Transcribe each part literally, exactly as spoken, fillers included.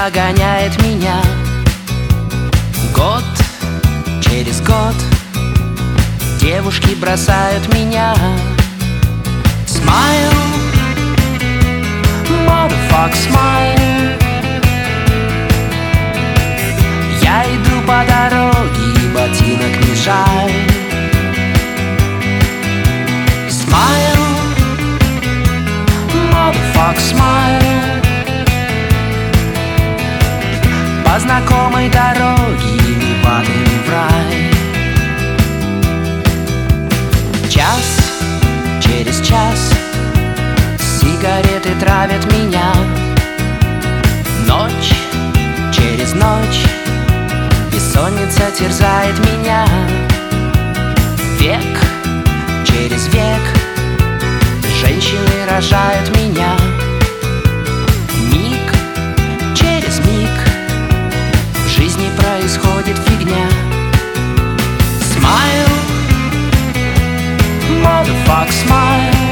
догоняет меня. Год через год девушки бросают меня. Smile, motherfuck, smile. Я иду по дороге, и ботинок не жаль. Smile, motherfuck, smile. По знакомой дороге не падаем в рай. Час через час сигареты травят меня. Ночь через ночь бессонница терзает меня. Век через век женщины рожают меня. Миг через миг в жизни происходит фигня. Smile, motherfuck, smile.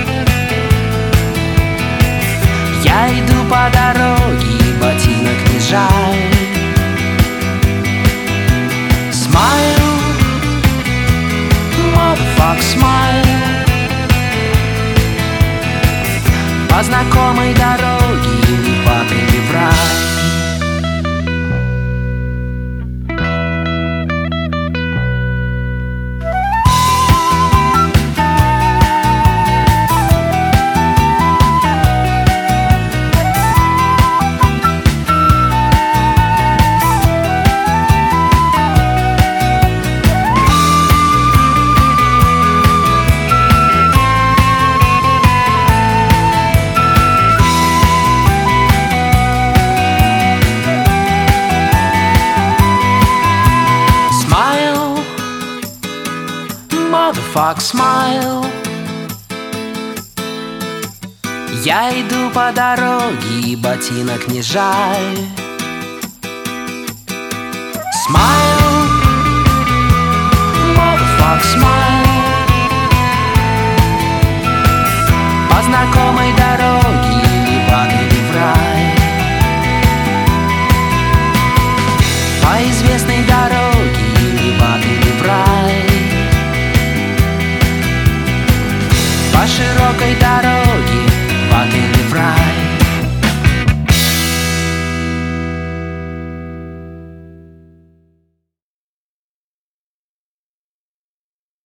Я иду по дороге, и ботинок не жаль. Smile, motherfuck, smile. По знакомой дороге не падай в рай. Motherfuck, smile. Я иду по дороге, и ботинок не жаль. Smile, motherfuck, smile. По знакомой дороге не падай в рай. По известной дороге не падай в рай. По широкой дороге